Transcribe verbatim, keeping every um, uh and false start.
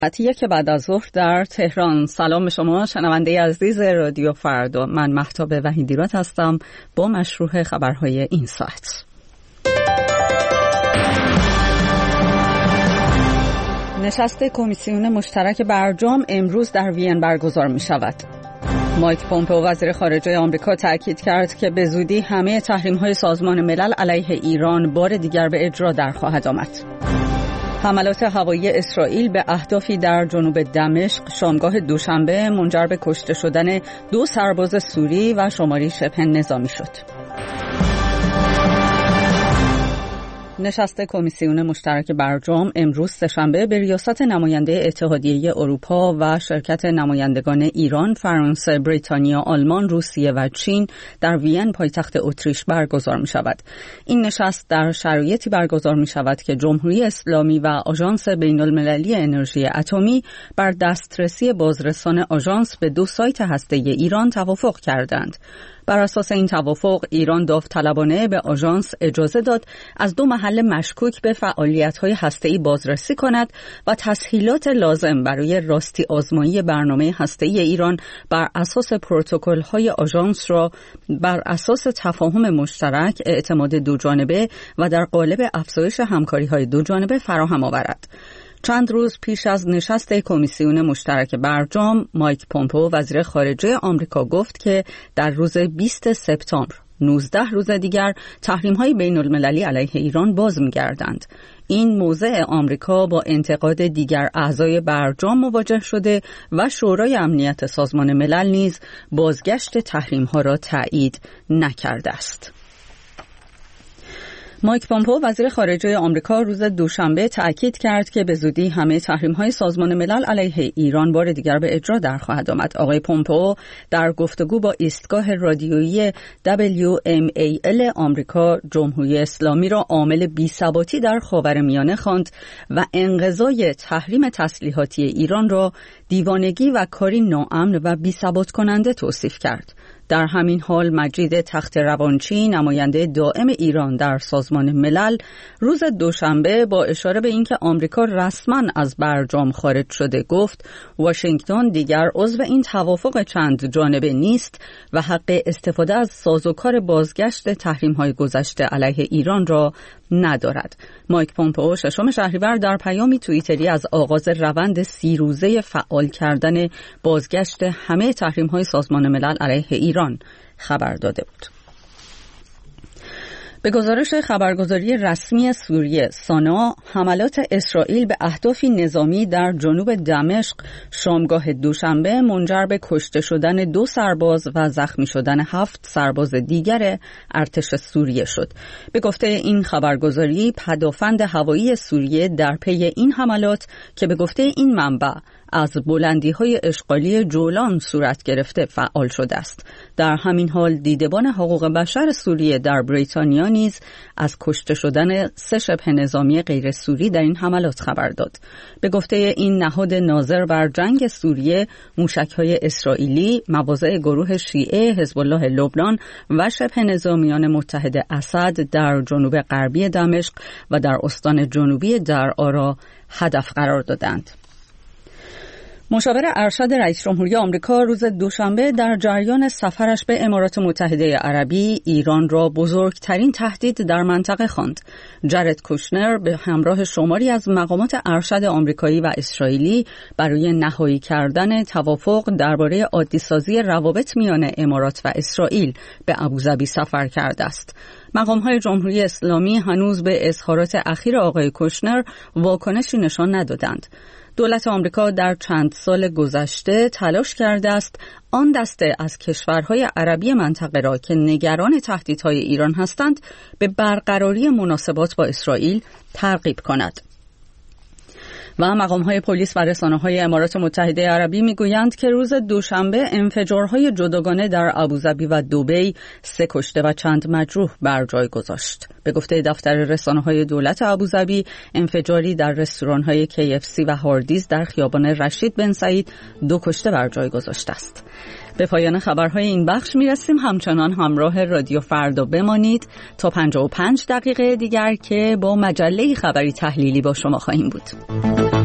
ساعت که بعد از ظهر در تهران. سلام شما شنونده عزیز رادیو فردا. من مهتاب وحیدیراد هستم با مشروع خبرهای این ساعت. نشست کمیسیون مشترک برجام امروز در وین برگزار می شود. مایک پومپئو وزیر خارجه آمریکا تاکید کرد که به زودی همه تحریم‌های سازمان ملل علیه ایران بار دیگر به اجرا در خواهد آمد. حملات هوایی اسرائیل به اهدافی در جنوب دمشق شامگاه دوشنبه منجر به کشته شدن دو سرباز سوری و شماری شبه نظامی شد. نشست کمیسیون مشترک برجام امروز سه‌شنبه به ریاست نماینده اتحادیه اروپا و شرکت نمایندگان ایران، فرانسه، بریتانیا، آلمان، روسیه و چین در وین پایتخت اتریش برگزار می شود. این نشست در شرایطی برگزار می شود که جمهوری اسلامی و آژانس بین المللی انرژی اتمی بر دسترسی بازرسان آژانس به دو سایت هسته‌ای ایران توافق کردند. بر اساس این توافق ایران داوطلبانه به آژانس اجازه داد از دو محل مشکوک به فعالیت‌های هسته‌ای بازرسی کند و تسهیلات لازم برای راستی آزمایی برنامه هسته‌ای ایران بر اساس پروتکل‌های آژانس را بر اساس تفاهم مشترک، اعتماد دوجانبه و در قالب افزایش همکاری‌های دوجانبه فراهم آورد. چند روز پیش از نشست کمیسیون مشترک برجام، مایک پومپئو وزیر خارجه آمریکا گفت که در روز بیست سپتامبر، نوزده روز دیگر، تحریم‌های بین‌المللی علیه ایران باز می‌گردند. این موضع آمریکا با انتقاد دیگر اعضای برجام مواجه شده و شورای امنیت سازمان ملل نیز بازگشت تحریم‌ها را تایید نکرده است. مایک پومپئو وزیر خارجه آمریکا روز دوشنبه تأکید کرد که به زودی همه تحریم‌های سازمان ملل علیه ایران بار دیگر به اجرا در خواهد آمد. آقای پومپئو در گفتگو با ایستگاه رادیویی دبلیو ام ای ال آمریکا جمهوری اسلامی را عامل بی‌ثباتی در خاورمیانه خواند و انقضای تحریم تسلیحاتی ایران را دیوانگی و کاری ناامن و بی‌ثبات کننده توصیف کرد. در همین حال مجید تخت روانچی، نماینده دائم ایران در سازمان ملل، روز دوشنبه با اشاره به اینکه آمریکا رسما از برجام خارج شده گفت واشنگتن دیگر عضو این توافق چند جانبه نیست و حق استفاده از سازوکار بازگشت تحریم‌های گذشته علیه ایران را ندارد. مایک پومپئو ششم شهریور در پیامی توییتری از آغاز روند سی روزه فعال کردن بازگشت همه تحریم‌های سازمان ملل علیه ایران خبر داده بود. به گزارش خبرگزاری رسمی سوریه سانا، حملات اسرائیل به اهدافی نظامی در جنوب دمشق شامگاه دوشنبه منجر به کشته شدن دو سرباز و زخمی شدن هفت سرباز دیگر ارتش سوریه شد. به گفته این خبرگزاری، پدافند هوایی سوریه در پی این حملات که به گفته این منبع از بلندی‌های اشغالی جولان صورت گرفته فعال شده است. در همین حال دیدبان حقوق بشر سوریه در بریتانیا نیز از کشته شدن سه شبه نظامی غیر سوری در این حملات خبر داد. به گفته این نهاد ناظر بر جنگ سوریه، موشک‌های اسرائیلی مواضع گروه شیعه حزب الله لبنان و شبه نظامیان متحد اسد در جنوب غربی دمشق و در استان جنوبی درعا را هدف قرار دادند. مشاور ارشد رئیس جمهوری آمریکا روز دوشنبه در جریان سفرش به امارات متحده عربی ایران را بزرگترین تهدید در منطقه خواند. جرد کوشنر به همراه شماری از مقامات ارشد آمریکایی و اسرائیلی برای نهایی کردن توافق درباره عادی‌سازی روابط میان امارات و اسرائیل به ابوظبی سفر کرده است. مقام‌های جمهوری اسلامی هنوز به اظهارات اخیر آقای کوشنر واکنشی نشان ندادند. دولت آمریکا در چند سال گذشته تلاش کرده است آن دسته از کشورهای عربی منطقه را که نگران تهدیدهای ایران هستند به برقراری مناسبات با اسرائیل ترغیب کند. و مقام‌های پلیس و رسانه‌های امارات متحده عربی می‌گویند که روز دوشنبه انفجارهای جداگانه در ابوظبی و دبی سه کشته و چند مجروح بر جای گذاشت. به گفته دفتر رسانه‌های دولت ابوظبی، انفجاری در رستوران‌های کی اف سی و هاردیز در خیابان رشید بن سعید دو کشته بر جای گذاشته است. به پایان خبرهای این بخش میرسیم. همچنان همراه رادیو فردا بمانید تا پنجاه و پنج دقیقه دیگر که با مجله خبری تحلیلی با شما خواهیم بود.